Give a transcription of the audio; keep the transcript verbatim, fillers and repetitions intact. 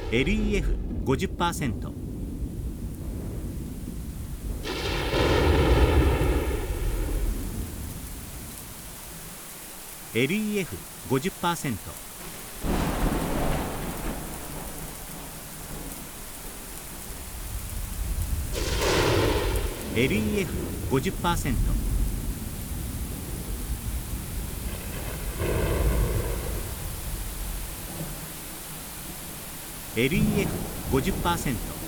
エルイーエフごじゅっパーセント、エルイーエフごじゅっパーセント、エルイーエフごじゅっパーセント、エルイーエフごじゅっパーセント、